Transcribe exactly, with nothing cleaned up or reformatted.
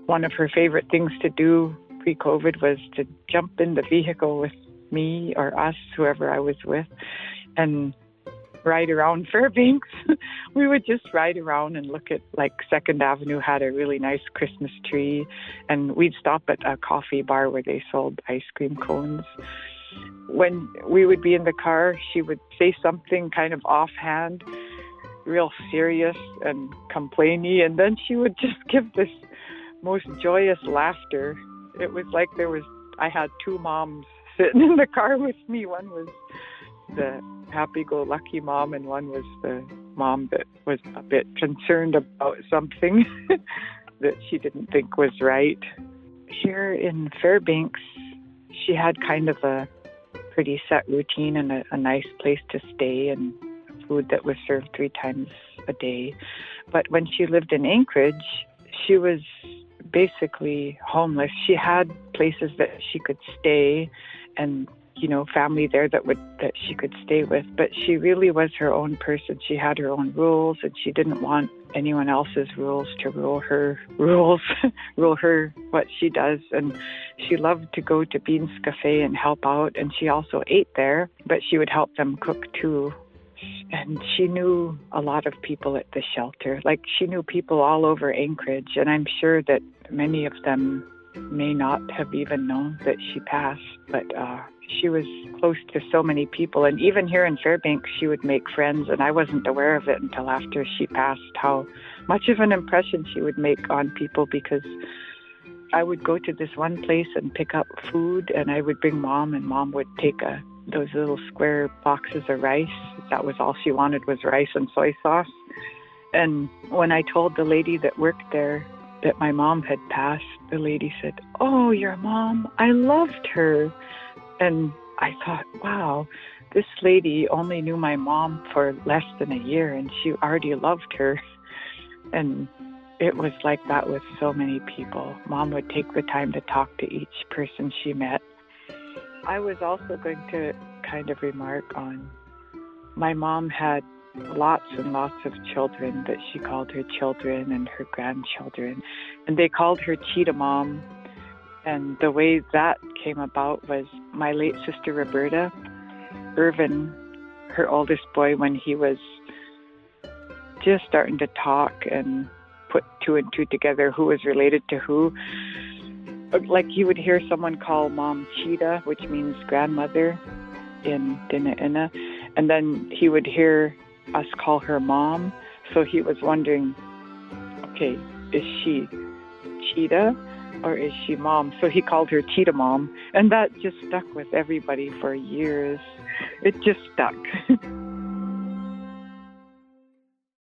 One of her favorite things to do pre-COVID was to jump in the vehicle with me or us, whoever I was with, and ride around Fairbanks. We would just ride around and look at, like, Second Avenue had a really nice Christmas tree, and we'd stop at a coffee bar where they sold ice cream cones. When we would be in the car, she would say something kind of offhand, real serious and complainy, and then she would just give this most joyous laughter. It was like there was, I had two moms sitting in the car with me. One was the happy-go-lucky mom, and one was the mom that was a bit concerned about something that she didn't think was right. Here in Fairbanks, she had kind of a pretty set routine and a, a nice place to stay and food that was served three times a day. But when she lived in Anchorage, she was basically homeless. She had places that she could stay and, you know, family there that would that she could stay with, but she really was her own person. She had her own rules, and she didn't want anyone else's rules to rule her rules, rule her what she does. And she loved to go to Beans Cafe and help out, and she also ate there, but she would help them cook too. And she knew a lot of people at the shelter. Like, she knew people all over Anchorage, and I'm sure that many of them may not have even known that she passed, but uh, she was close to so many people. And even here in Fairbanks, she would make friends, and I wasn't aware of it until after she passed, how much of an impression she would make on people, because I would go to this one place and pick up food, and I would bring Mom, and Mom would take a those little square boxes of rice. That was all she wanted, was rice and soy sauce. And when I told the lady that worked there that my mom had passed, the lady said, "Oh, your mom, I loved her." And I thought, wow, this lady only knew my mom for less than a year, and she already loved her. And it was like that with so many people. Mom would take the time to talk to each person she met. I was also going to kind of remark on, my mom had lots and lots of children that she called her children and her grandchildren, and they called her Cheetah Mom. And the way that came about was my late sister Roberta, Irvin, her oldest boy, when he was just starting to talk and put two and two together, who was related to who. Like, he would hear someone call Mom Cheetah, which means grandmother in Dinaina, and then he would hear us call her Mom. So he was wondering, okay, is she Cheetah or is she Mom? So he called her Cheetah Mom, and that just stuck with everybody for years. It just stuck.